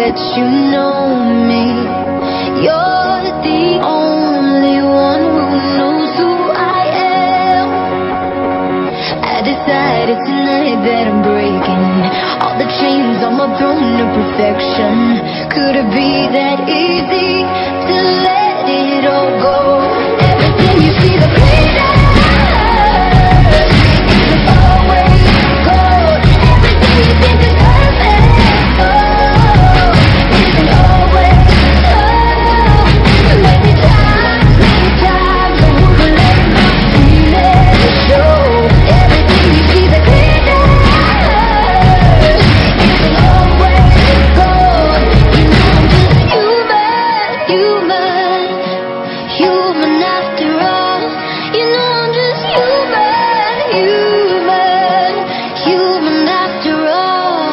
that you know me. You're the only one who knows who I am. I decided tonight that I'm breaking all the chains on my throne of perfection. Could it be that easy to let it all go? Everything you see, the glitter isn't always gold. Everything you think is perfect, oh, isn't always gold. Many times, I wouldn't let my feelings show. Everything you see, the glitter isn't always gold. You know I'm just human after all. You know I'm just human after all.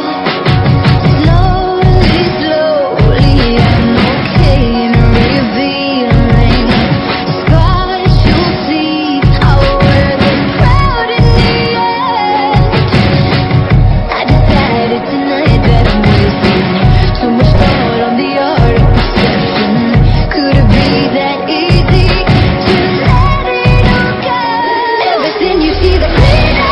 Slowly, I'm okay and revealing scars you'll see. I will wear them proud in the end. I decided tonight that I'm wasting so much thought on the art of perception. Could it be that easy to let it all go? Everything you see, the glitter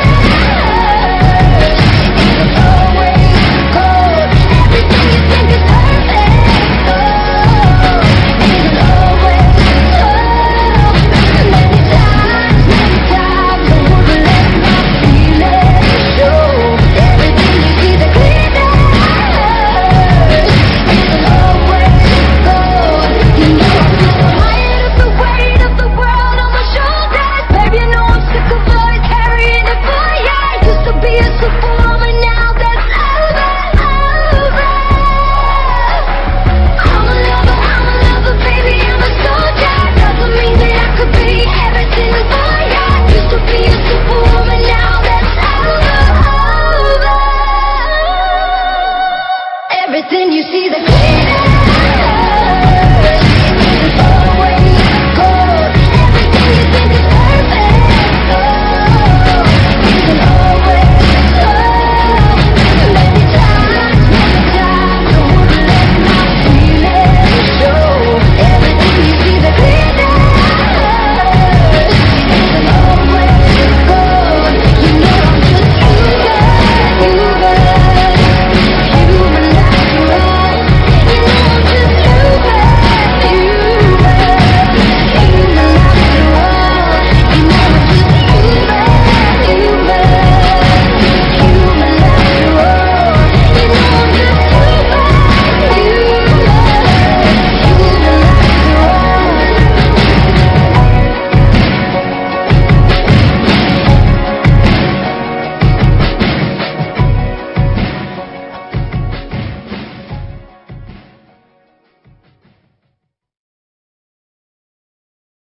isn't always gold. Everything you think is perfect, oh, isn't always gold. Many times, I wouldn't let my feelings show. Everything you see, the glitter isn't always gold. You know I'm just tired of the weight of the world on my shoulders. Baby, you know I'm sick of always carrying it for ya. Used to be a superwoman, now that's over. I'm a lover, baby, I'm a soldier. Doesn't mean that I could be everything for ya. Used to be a superwoman, now that's over. Everything you see, the glitter